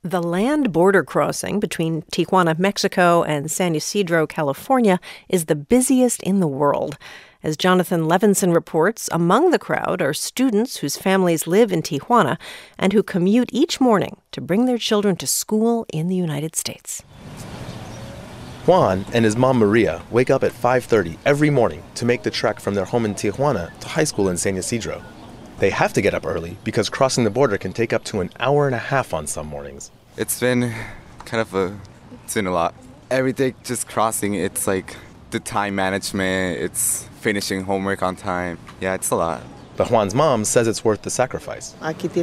The land border crossing between Tijuana, Mexico, and San Ysidro, California, is the busiest in the world. As Jonathan Levinson reports, among the crowd are students whose families live in Tijuana and who commute each morning to bring their children to school in the United States. Juan and his mom Maria wake up at 5:30 every morning to make the trek from their home in Tijuana to high school in San Ysidro. They have to get up early because crossing the border can take up to an hour and a half on some mornings. It's been a lot. Every day just crossing, it's like the time management, it's finishing homework on time. Yeah, it's a lot. But Juan's mom says it's worth the sacrifice.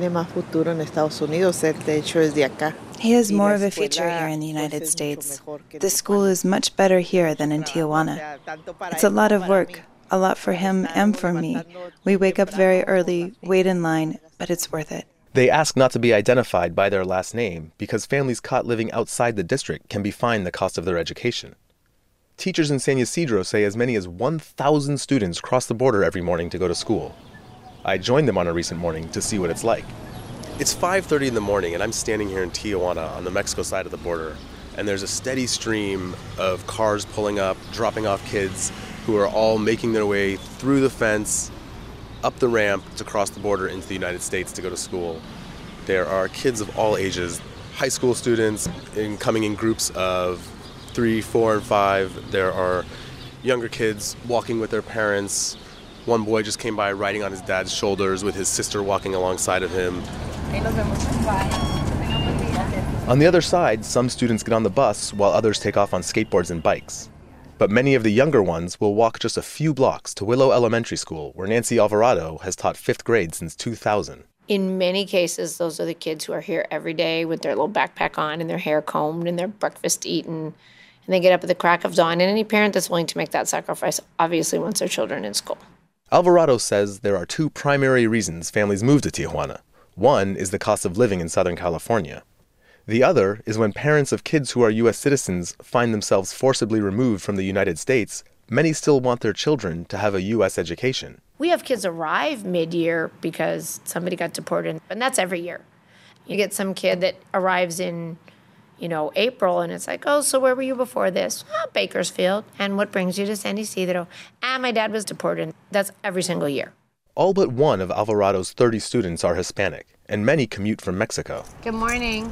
He has more of a future here in the United States. The school is much better here than in Tijuana. It's a lot of work. A lot for him and for me. We wake up very early, wait in line, but it's worth it. They ask not to be identified by their last name because families caught living outside the district can be fined the cost of their education. Teachers in San Ysidro say as many as 1,000 students cross the border every morning to go to school. I joined them on a recent morning to see what it's like. It's 5:30 in the morning and I'm standing here in Tijuana on the Mexico side of the border, and there's a steady stream of cars pulling up, dropping off kids who are all making their way through the fence, up the ramp to cross the border into the United States to go to school. There are kids of all ages, high school students coming in groups of 3, 4, and 5. There are younger kids walking with their parents. One boy just came by riding on his dad's shoulders with his sister walking alongside of him. On the other side, some students get on the bus while others take off on skateboards and bikes. But many of the younger ones will walk just a few blocks to Willow Elementary School, where Nancy Alvarado has taught 5th grade since 2000. In many cases, those are the kids who are here every day with their little backpack on and their hair combed and their breakfast eaten. And they get up at the crack of dawn. And any parent that's willing to make that sacrifice obviously wants their children in school. Alvarado says there are 2 primary reasons families move to Tijuana. One is the cost of living in Southern California. The other is when parents of kids who are U.S. citizens find themselves forcibly removed from the United States, many still want their children to have a U.S. education. We have kids arrive mid-year because somebody got deported, and that's every year. You get some kid that arrives in, April, and it's like, oh, so where were you before this? Oh, Bakersfield. And what brings you to San Ysidro? My dad was deported. That's every single year. All but one of Alvarado's 30 students are Hispanic, and many commute from Mexico. Good morning.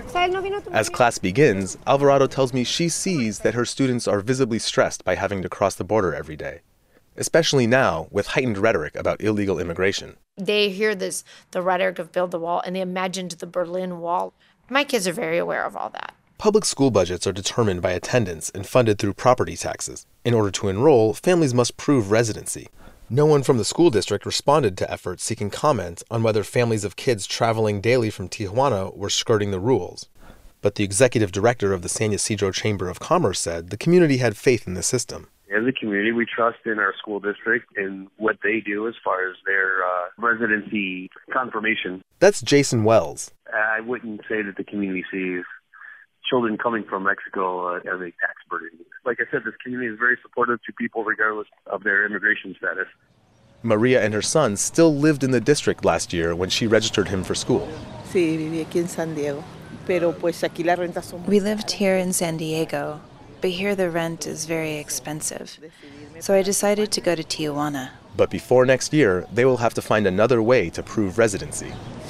As class begins, Alvarado tells me she sees that her students are visibly stressed by having to cross the border every day, especially now with heightened rhetoric about illegal immigration. They hear the rhetoric of build the wall, and they imagined the Berlin Wall. My kids are very aware of all that. Public school budgets are determined by attendance and funded through property taxes. In order to enroll, families must prove residency. No one from the school district responded to efforts seeking comment on whether families of kids traveling daily from Tijuana were skirting the rules. But the executive director of the San Ysidro Chamber of Commerce said the community had faith in the system. As a community, we trust in our school district and what they do as far as their residency confirmation. That's Jason Wells. I wouldn't say that the community sees children coming from Mexico as a tax burden. Like I said, this community is very supportive to people regardless of their immigration status. Maria and her son still lived in the district last year when she registered him for school. We lived here in San Diego, but here the rent is very expensive. So I decided to go to Tijuana. But before next year, they will have to find another way to prove residency.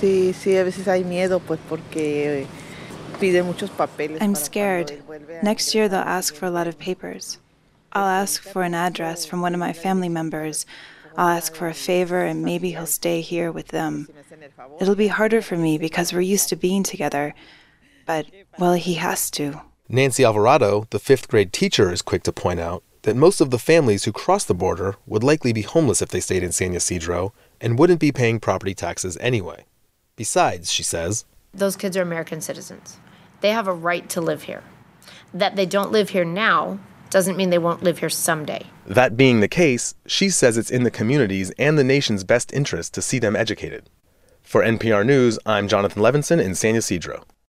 I'm scared. Next year they'll ask for a lot of papers. I'll ask for an address from one of my family members. I'll ask for a favor and maybe he'll stay here with them. It'll be harder for me because we're used to being together. But, well, he has to. Nancy Alvarado, the 5th grade teacher, is quick to point out that most of the families who cross the border would likely be homeless if they stayed in San Ysidro and wouldn't be paying property taxes anyway. Besides, she says, those kids are American citizens. They have a right to live here. That they don't live here now doesn't mean they won't live here someday. That being the case, she says it's in the community's and the nation's best interest to see them educated. For NPR News, I'm Jonathan Levinson in San Ysidro.